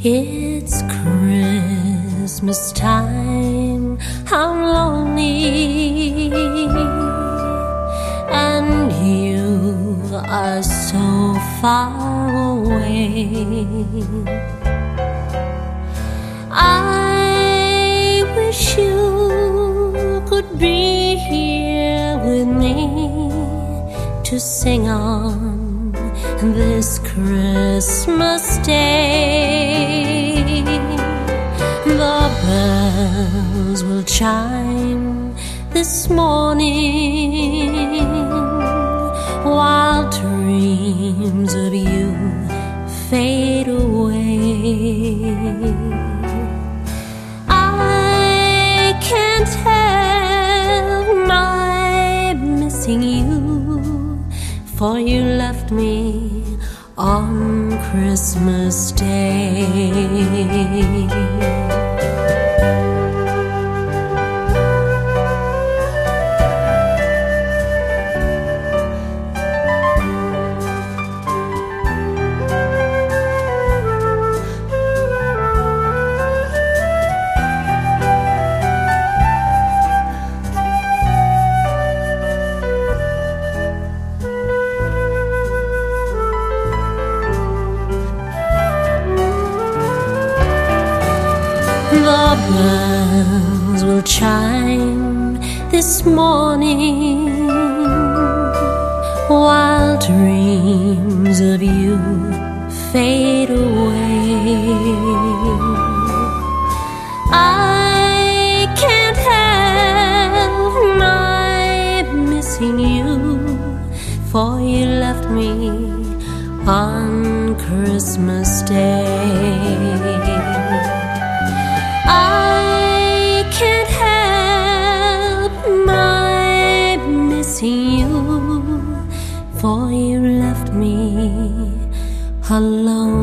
It's Christmas time, I'm lonely, and you are so far away. I wish you could be here with me to sing on this Christmas Day. The bells will chime this morning while dreams of you fade away. I can't help my missing you, for you left me on Christmas Day. The bells will chime this morning while dreams of you fade away. I can't help my missing you, for you left me on Christmas Day. I can't help my missing you, for you left me alone.